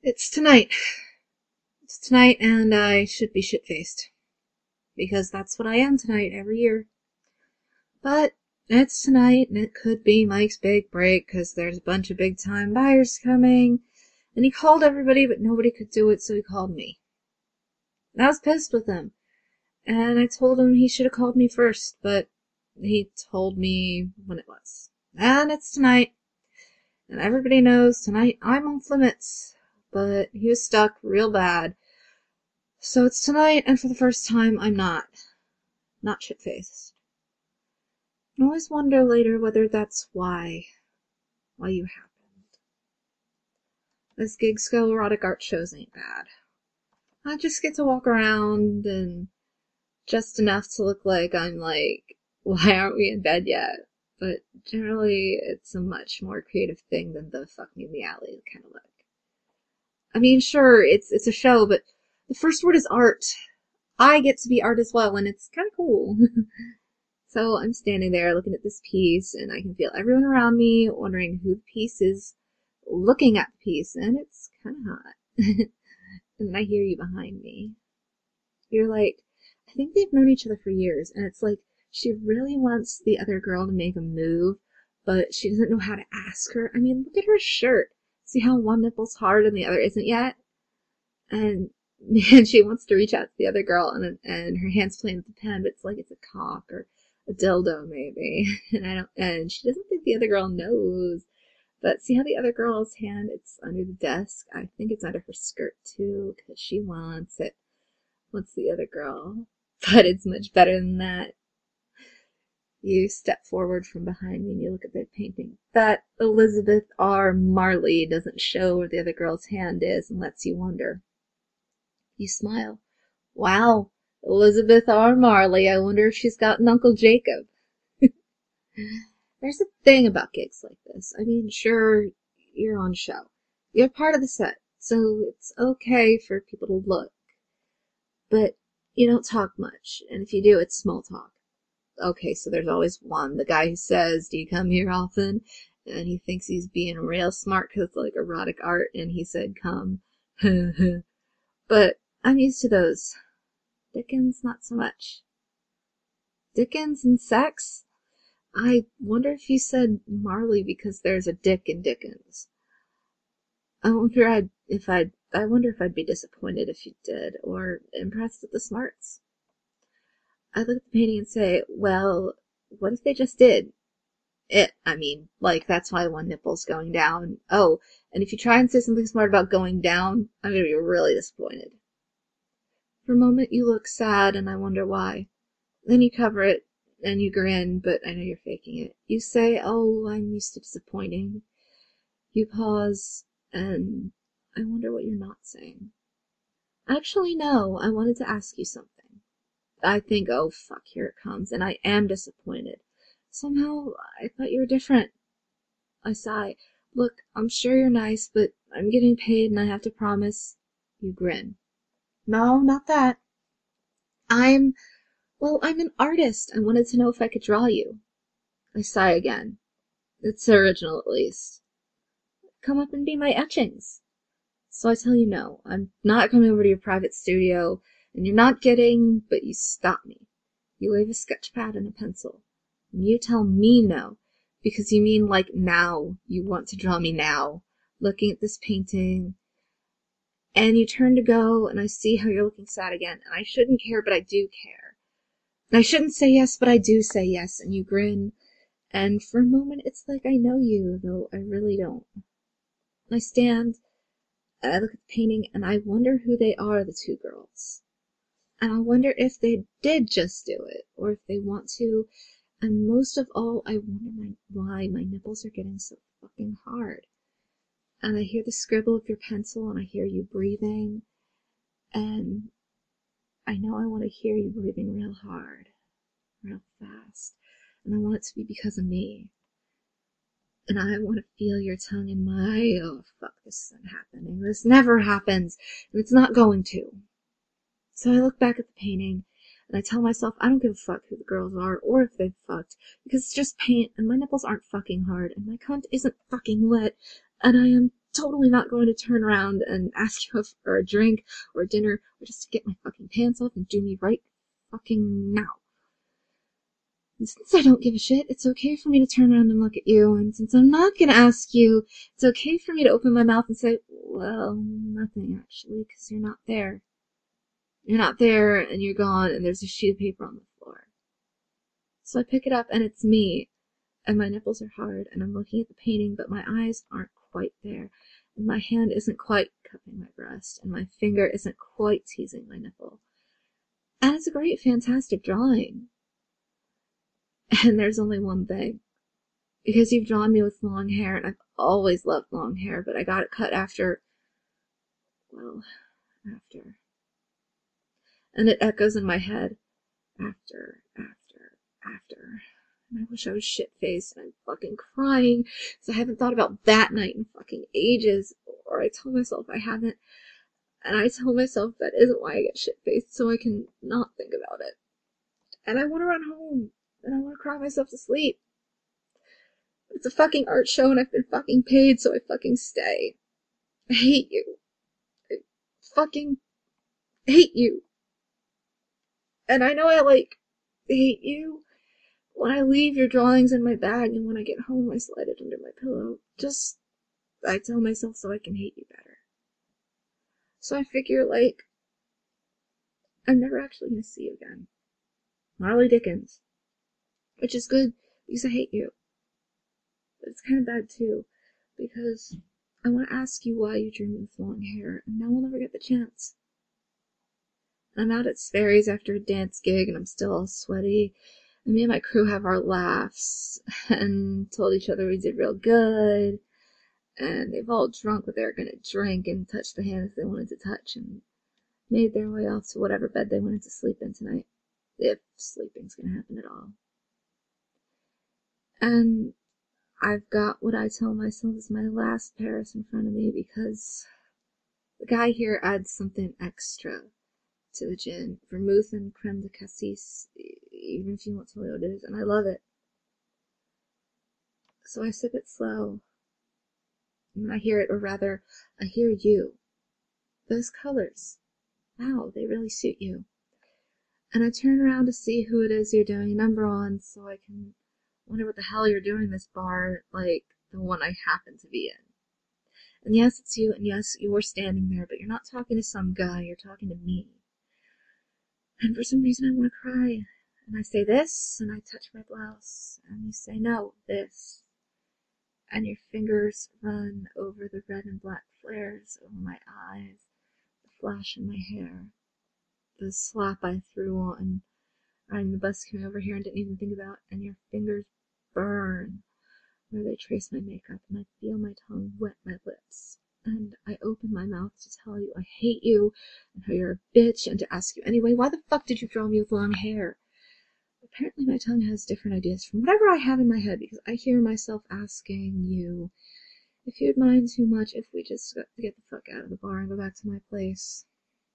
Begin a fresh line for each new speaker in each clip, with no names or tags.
It's tonight. It's tonight, and I should be shit-faced. Because that's what I am tonight, every year. But it's tonight, and it could be Mike's big break, because there's a bunch of big-time buyers coming. And he called everybody, but nobody could do it, so he called me. And I was pissed with him. And I told him he should have called me first, but he told me when it was. And it's tonight. And everybody knows tonight I'm off limits. But he was stuck real bad. So it's tonight, and for the first time, I'm not shit-faced. I always wonder later whether that's why you happened. This gig school erotic art shows ain't bad. I just get to walk around, and just enough to look like I'm like, why aren't we in bed yet? But generally, it's a much more creative thing than the fuck me in the alley kind of look. I mean, sure, it's a show, but the first word is art. I get to be art as well, and it's kind of cool. So I'm standing there looking at this piece, and I can feel everyone around me wondering who the piece is looking at the piece, and it's kind of hot. And then I hear you behind me. You're like, I think they've known each other for years, and it's like she really wants the other girl to make a move, but she doesn't know how to ask her. I mean, look at her shirt. See how one nipple's hard and the other isn't yet? And she wants to reach out to the other girl, and her hand's playing with the pen, but it's like it's a cock or a dildo maybe. And she doesn't think the other girl knows. But see how the other girl's hand, it's under the desk? I think it's under her skirt too, because she wants it. Wants the other girl. But it's much better than that. You step forward from behind me and you look at the painting. That Elizabeth R. Marley doesn't show where the other girl's hand is and lets you wonder. You smile. Wow, Elizabeth R. Marley. I wonder if she's got an Uncle Jacob. There's a thing about gigs like this. I mean, sure, you're on show. You're part of the set, so it's okay for people to look. But you don't talk much, and if you do, it's small talk. Okay, so there's always one, the guy who says, do you come here often? And he thinks he's being real smart because it's like erotic art, and he said come. But I'm used to those. Dickens, not so much. Dickens and sex? I wonder if you said Marley because there's a Dick in Dickens. I wonder if I'd be disappointed if you did, or impressed at the smarts. I look at the painting and say, well, what if they just did? That's why one nipple's going down. Oh, and if you try and say something smart about going down, I'm gonna be really disappointed. For a moment you look sad, and I wonder why. Then you cover it, and you grin, but I know you're faking it. You say, oh, I'm used to disappointing. You pause, and I wonder what you're not saying. Actually, no, I wanted to ask you something. I think, oh fuck, here it comes, and I am disappointed. Somehow, I thought you were different. I sigh. Look, I'm sure you're nice, but I'm getting paid and I have to promise. You grin. No, not that. I'm an artist. I wanted to know if I could draw you. I sigh again. It's original, at least. Come up and be my etchings. So I tell you no, I'm not coming over to your private studio, and you're not getting, but you stop me. You wave a sketch pad and a pencil. And you tell me no, because you mean like now, you want to draw me now, looking at this painting. And you turn to go, and I see how you're looking sad again, and I shouldn't care, but I do care. And I shouldn't say yes, but I do say yes, and you grin. And for a moment, it's like I know you, though I really don't. I stand, and I look at the painting, and I wonder who they are, the two girls. And I wonder if they did just do it, or if they want to. And most of all, I wonder why my nipples are getting so fucking hard. And I hear the scribble of your pencil, and I hear you breathing. And I know I want to hear you breathing real hard, real fast. And I want it to be because of me. And I want to feel your tongue in my... Oh, fuck, this isn't happening. This never happens. And it's not going to. So I look back at the painting, and I tell myself I don't give a fuck who the girls are, or if they've fucked, because it's just paint, and my nipples aren't fucking hard, and my cunt isn't fucking wet, and I am totally not going to turn around and ask you for a drink or dinner or just to get my fucking pants off and do me right fucking now. And since I don't give a shit, it's okay for me to turn around and look at you, and since I'm not gonna ask you, it's okay for me to open my mouth and say, well, nothing actually, because you're not there. You're not there, and you're gone, and there's a sheet of paper on the floor. So I pick it up, and it's me, and my nipples are hard, and I'm looking at the painting, but my eyes aren't quite there, and my hand isn't quite cupping my breast, and my finger isn't quite teasing my nipple. And it's a great, fantastic drawing. And there's only one thing. Because you've drawn me with long hair, and I've always loved long hair, but I got it cut after. And it echoes in my head. After. And I wish I was shit-faced, and I'm fucking crying, because I haven't thought about that night in fucking ages, or I tell myself I haven't, and I tell myself that isn't why I get shit-faced, so I can not think about it. And I want to run home, and I want to cry myself to sleep. It's a fucking art show, and I've been fucking paid, so I fucking stay. I hate you. I fucking hate you. And I know I, hate you. When I leave your drawings in my bag, and when I get home, I slide it under my pillow. I tell myself so I can hate you better. So I figure, I'm never actually gonna see you again. Marley Dickens. Which is good, because I hate you. But it's kind of bad, too, because I want to ask you why you drew me with long hair, and now we'll never get the chance. I'm out at Sperry's after a dance gig, and I'm still all sweaty, and me and my crew have our laughs, and told each other we did real good, and they've all drunk what they were gonna drink, and touched the hands they wanted to touch, and made their way off to whatever bed they wanted to sleep in tonight, if sleeping's gonna happen at all. And I've got what I tell myself is my last Paris in front of me, because the guy here adds something extra to the gin, vermouth and creme de cassis, even if you won't tell me what it is, and I love it. So I sip it slow, and I hear it, or rather, I hear you. Those colors, wow, they really suit you. And I turn around to see who it is you're doing a number on, so I can wonder what the hell you're doing in this bar, like the one I happen to be in. And yes, it's you, and yes, you're standing there, but you're not talking to some guy, you're talking to me. And for some reason I want to cry. And I say this, and I touch my blouse, and you say no, this. And your fingers run over the red and black flares over my eyes, the flash in my hair, the slap I threw on riding the bus coming over here and didn't even think about, and your fingers burn where they trace my makeup, and I feel my tongue wet my lips. And I open my mouth to tell you I hate you, and how you're a bitch, and to ask you anyway, why the fuck did you draw me with long hair? Apparently my tongue has different ideas from whatever I have in my head, because I hear myself asking you if you'd mind too much if we just got to get the fuck out of the bar and go back to my place.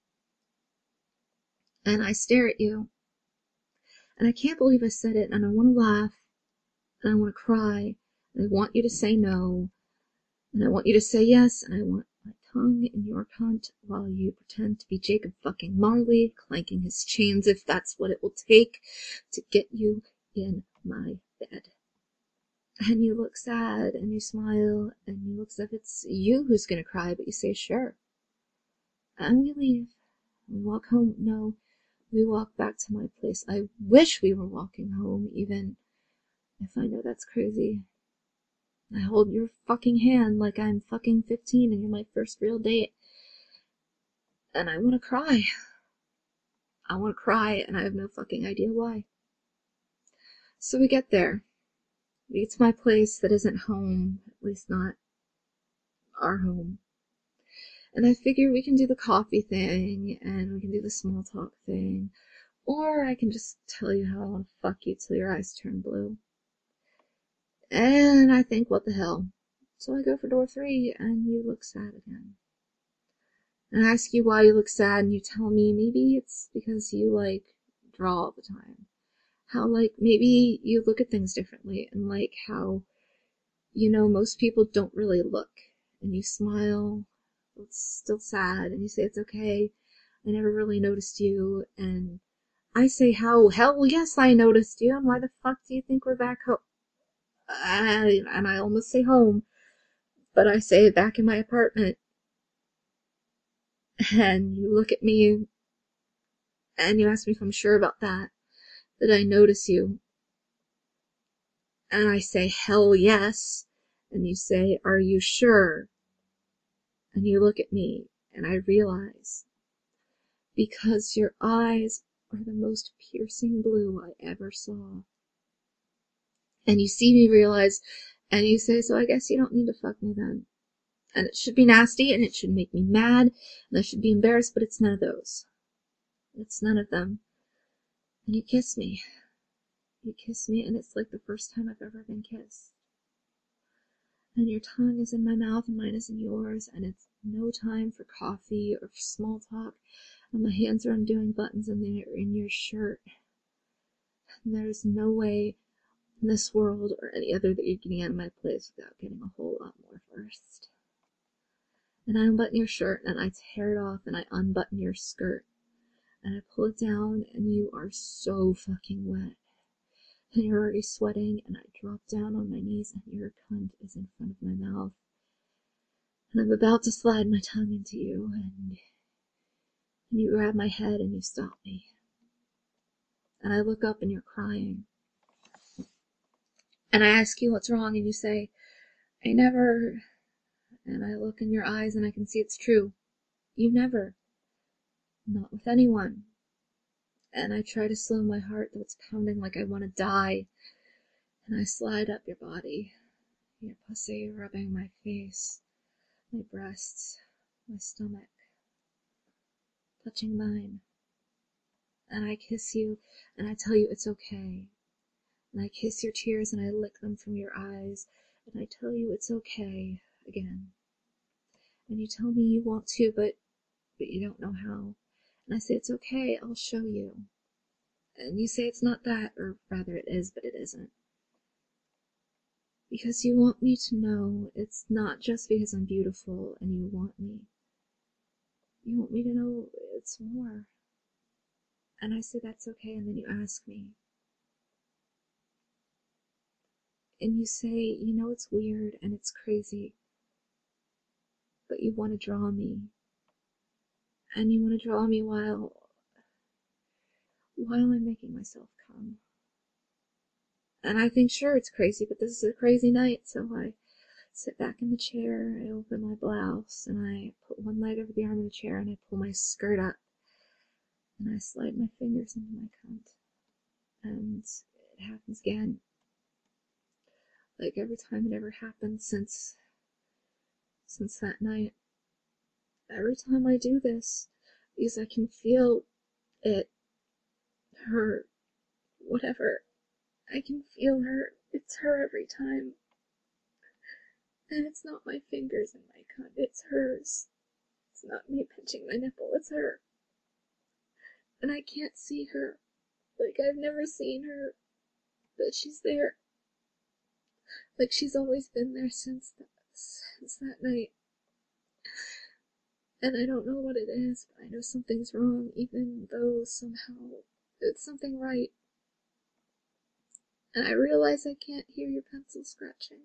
And I stare at you, and I can't believe I said it, and I want to laugh, and I want to cry, and I want you to say no, and I want you to say yes, and I want my tongue in your cunt while you pretend to be Jacob fucking Marley, clanking his chains if that's what it will take to get you in my bed. And you look sad, and you smile, and you look as if it's you who's gonna cry, but you say sure. And we leave. We walk home. No, we walk back to my place. I wish we were walking home, even if I know that's crazy. I hold your fucking hand like I'm fucking 15 and you're my first real date. And I want to cry. I want to cry, and I have no fucking idea why. So we get there. We get to my place that isn't home, at least not our home. And I figure we can do the coffee thing, and we can do the small talk thing, or I can just tell you how I want to fuck you till your eyes turn blue. And I think, what the hell? So I go for door 3, and you look sad again. And I ask you why you look sad, and you tell me maybe it's because you, draw all the time. How, maybe you look at things differently, and, how, most people don't really look. and you smile. It's still sad, and you say it's okay. I never really noticed you, and I say, hell yes, I noticed you, and why the fuck do you think we're back home? And I almost say home, but I say back in my apartment. And you look at me, and you ask me if I'm sure about that I notice you. And I say, hell yes. And you say, are you sure? And you look at me, and I realize, because your eyes are the most piercing blue I ever saw. And you see me realize, and you say, so I guess you don't need to fuck me then. And it should be nasty, and it should make me mad, and I should be embarrassed, but it's none of those. It's none of them. And you kiss me. You kiss me, and it's like the first time I've ever been kissed. And your tongue is in my mouth, and mine is in yours, and it's no time for coffee or for small talk, and my hands are undoing buttons in your shirt. And there's no way in this world or any other that you're getting out of my place without getting a whole lot more first. And I unbutton your shirt, and I tear it off, and I unbutton your skirt, and I pull it down, and you are so fucking wet. And you're already sweating, and I drop down on my knees, and your cunt is in front of my mouth. And I'm about to slide my tongue into you, and you grab my head and you stop me. And I look up and you're crying. And I ask you what's wrong, and you say, I never... And I look in your eyes and I can see it's true. You never. Not with anyone. And I try to slow my heart, though it's pounding like I want to die. And I slide up your body, your pussy rubbing my face, my breasts, my stomach, touching mine. And I kiss you, and I tell you it's okay. And I kiss your tears, and I lick them from your eyes, and I tell you it's okay again. And you tell me you want to, but you don't know how. And I say it's okay, I'll show you. And you say it's not that, or rather it is, but it isn't. Because you want me to know it's not just because I'm beautiful and you want me. You want me to know it's more. And I say that's okay, and then you ask me. And you say, you know it's weird and it's crazy, but you want to draw me. And you want to draw me while I'm making myself come. And I think, sure, it's crazy, but this is a crazy night, so I sit back in the chair, I open my blouse, and I put one leg over the arm of the chair, and I pull my skirt up, and I slide my fingers into my cunt. And it happens again. Like every time it ever happened since that night. Every time I do this, because I can feel it, her, whatever. I can feel her. It's her every time. And it's not my fingers in my cunt, it's hers. It's not me pinching my nipple, it's her. And I can't see her. Like I've never seen her. But she's there. Like she's always been there since that night. And I don't know what it is, but I know something's wrong, even though somehow it's something right. And I realize I can't hear your pencil scratching.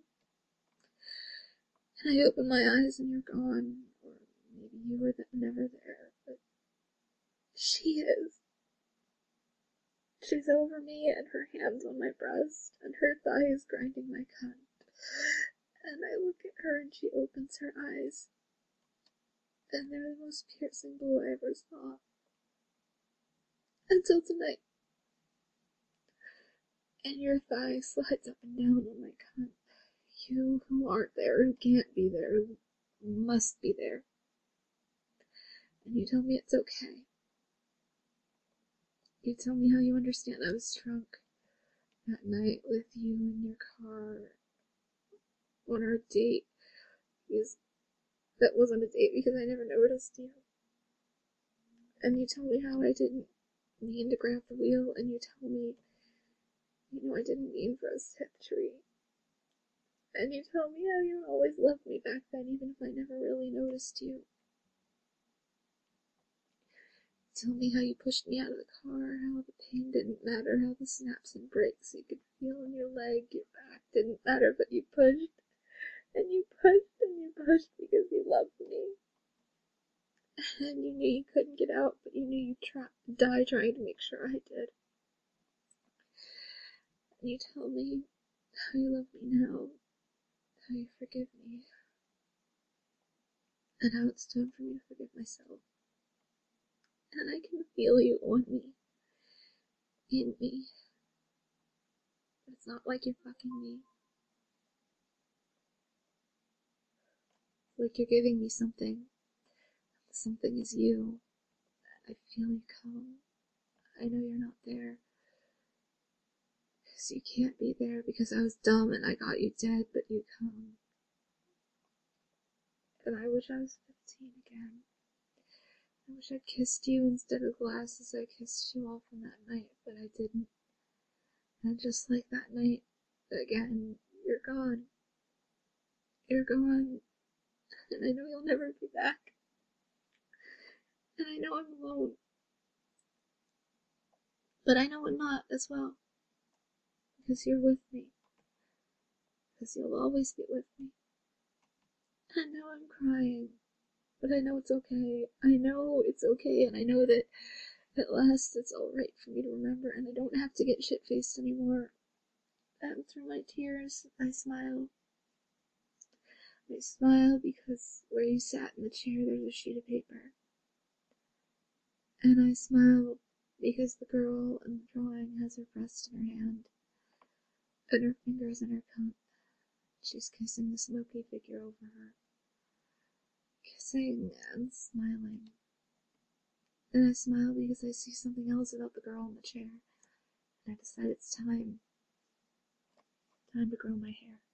And I open my eyes and you're gone, or maybe you were never there, but she is. She's over me, and her hands on my breast, and her thighs grinding my cunt. And I look at her, and she opens her eyes, and they're the most piercing blue I ever saw. Until tonight. And your thigh slides up and down on my cunt. You who aren't there, who can't be there, who must be there. And you tell me it's okay. You tell me how you understand I was drunk that night with you in your car on our date. Because that wasn't a date because I never noticed you. And you tell me how I didn't mean to grab the wheel, and you tell me, I didn't mean for us to hit the tree. And you tell me how you always loved me back then, even if I never really noticed you. Tell me how you pushed me out of the car, how the pain didn't matter, how the snaps and breaks you could feel in your leg, your back didn't matter, but you pushed, and you pushed, and you pushed because you loved me. And you knew you couldn't get out, but you knew you'd die trying to make sure I did. And you tell me how you love me now, how you forgive me, and how it's time for me to forgive myself. And I can feel you on me, in me. But it's not like you're fucking me. It's like you're giving me something. Something is you. I feel you come. I know you're not there. Because you can't be there because I was dumb and I got you dead, but you come. And I wish I was 15 again. I wish I'd kissed you instead of glasses I kissed you off on that night, but I didn't. And just like that night, again, you're gone. You're gone. And I know you'll never be back. And I know I'm alone. But I know I'm not as well. Because you're with me. Because you'll always be with me. And now I'm crying. But I know it's okay. I know it's okay, and I know that at last it's alright for me to remember, and I don't have to get shit-faced anymore. And through my tears, I smile. I smile because where you sat in the chair, there's a sheet of paper. And I smile because the girl in the drawing has her breast in her hand, and her fingers in her cup. She's kissing the smoky figure over her. Kissing and smiling. And I smile because I see something else about the girl in the chair, and I decide it's time to grow my hair.